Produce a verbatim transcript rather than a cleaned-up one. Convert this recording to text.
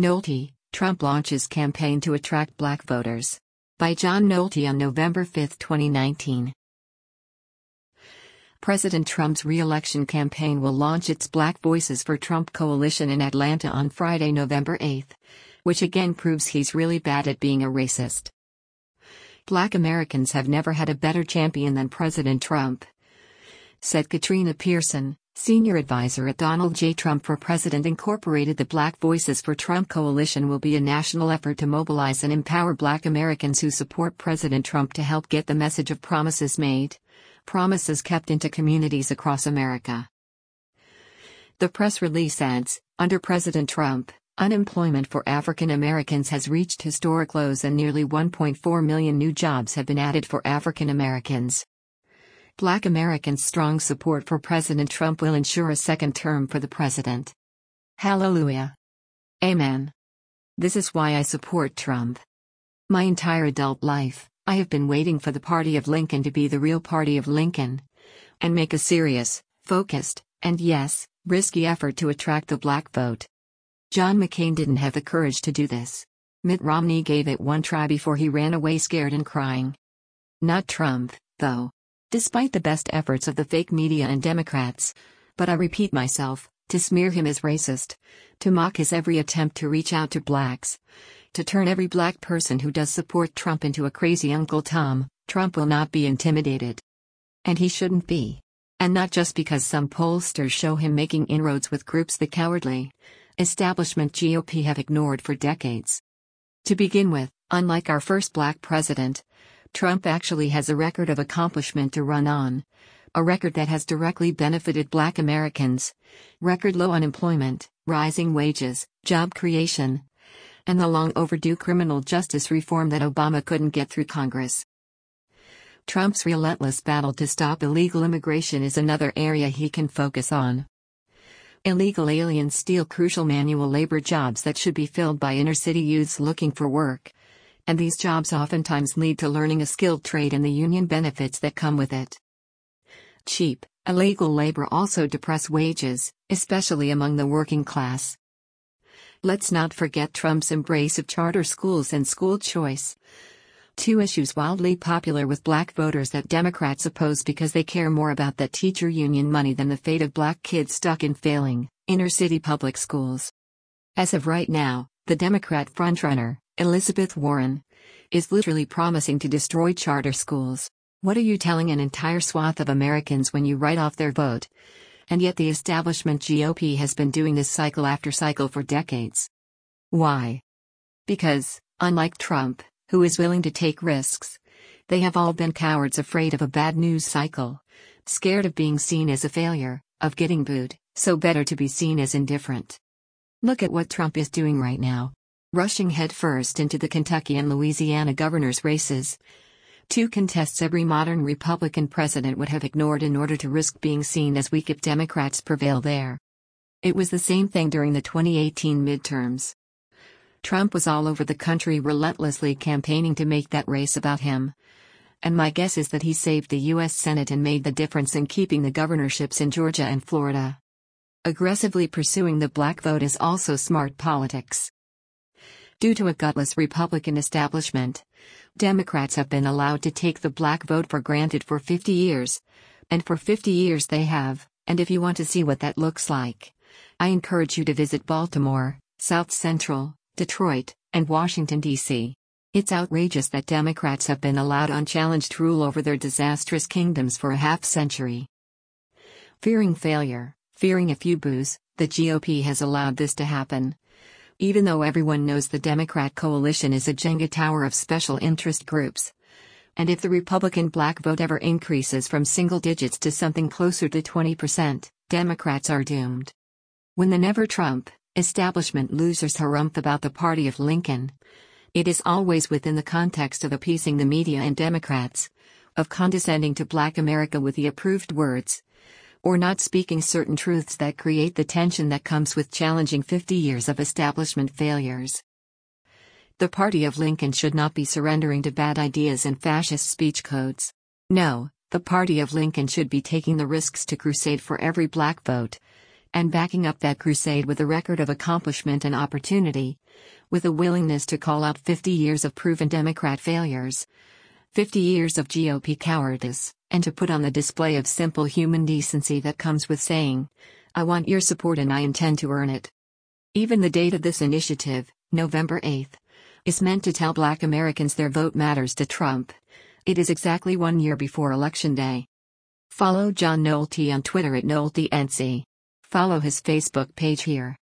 Nolte, Trump launches campaign to attract black voters. By John Nolte on November fifth, twenty nineteen. President Trump's re-election campaign will launch its Black Voices for Trump coalition in Atlanta on Friday, November eighth, which again proves he's really bad at being a racist. Black Americans have never had a better champion than President Trump, said Katrina Pearson, senior advisor at Donald J. Trump for President Incorporated. The Black Voices for Trump coalition will be a national effort to mobilize and empower Black Americans who support President Trump to help get the message of promises made, promises kept into communities across America. The press release adds, under President Trump, unemployment for African Americans has reached historic lows and nearly one point four million new jobs have been added for African Americans. Black Americans' strong support for President Trump will ensure a second term for the president. Hallelujah. Amen. This is why I support Trump. My entire adult life, I have been waiting for the Party of Lincoln to be the real Party of Lincoln and make a serious, focused, and yes, risky effort to attract the black vote. John McCain didn't have the courage to do this. Mitt Romney gave it one try before he ran away scared and crying. Not Trump, though. Despite the best efforts of the fake media and Democrats, but I repeat myself, to smear him as racist, to mock his every attempt to reach out to blacks, to turn every black person who does support Trump into a crazy Uncle Tom, Trump will not be intimidated. And he shouldn't be. And not just because some pollsters show him making inroads with groups the cowardly establishment G O P have ignored for decades. To begin with, unlike our first black president, Trump actually has a record of accomplishment to run on. A record that has directly benefited black Americans. Record low unemployment, rising wages, job creation, and the long overdue criminal justice reform that Obama couldn't get through Congress. Trump's relentless battle to stop illegal immigration is another area he can focus on. Illegal aliens steal crucial manual labor jobs that should be filled by inner-city youths looking for work. And these jobs oftentimes lead to learning a skilled trade and the union benefits that come with it. Cheap, illegal labor also depress wages, especially among the working class. Let's not forget Trump's embrace of charter schools and school choice. Two issues wildly popular with black voters that Democrats oppose because they care more about that teacher union money than the fate of black kids stuck in failing, inner-city public schools. As of right now, the Democrat frontrunner, Elizabeth Warren, is literally promising to destroy charter schools. What are you telling an entire swath of Americans when you write off their vote? And yet the establishment G O P has been doing this cycle after cycle for decades. Why? Because, unlike Trump, who is willing to take risks, they have all been cowards afraid of a bad news cycle, scared of being seen as a failure, of getting booed, so better to be seen as indifferent. Look at what Trump is doing right now. Rushing headfirst into the Kentucky and Louisiana governor's races. Two contests every modern Republican president would have ignored in order to risk being seen as weak if Democrats prevail there. It was the same thing during the twenty eighteen midterms. Trump was all over the country relentlessly campaigning to make that race about him. And my guess is that he saved the U S Senate and made the difference in keeping the governorships in Georgia and Florida. Aggressively pursuing the black vote is also smart politics. Due to a gutless Republican establishment, Democrats have been allowed to take the black vote for granted for fifty years. And for fifty years they have, and if you want to see what that looks like, I encourage you to visit Baltimore, South Central, Detroit, and Washington, D C It's outrageous that Democrats have been allowed unchallenged rule over their disastrous kingdoms for a half century. Fearing failure, fearing a few boos, the G O P has allowed this to happen. Even though everyone knows the Democrat coalition is a Jenga tower of special interest groups. And if the Republican black vote ever increases from single digits to something closer to twenty percent, Democrats are doomed. When the never-Trump establishment losers harumph about the Party of Lincoln, it is always within the context of appeasing the media and Democrats, of condescending to black America with the approved words, or not speaking certain truths that create the tension that comes with challenging fifty years of establishment failures. The Party of Lincoln should not be surrendering to bad ideas and fascist speech codes. No, the Party of Lincoln should be taking the risks to crusade for every black vote, And backing up that crusade with a record of accomplishment and opportunity, with a willingness to call out fifty years of proven Democrat failures, fifty years of G O P cowardice, and to put on the display of simple human decency that comes with saying, "I want your support and I intend to earn it." Even the date of this initiative, November eighth, is meant to tell Black Americans their vote matters to Trump. It is exactly one year before Election Day. Follow John Nolte on Twitter at NolteNC. Follow his Facebook page here.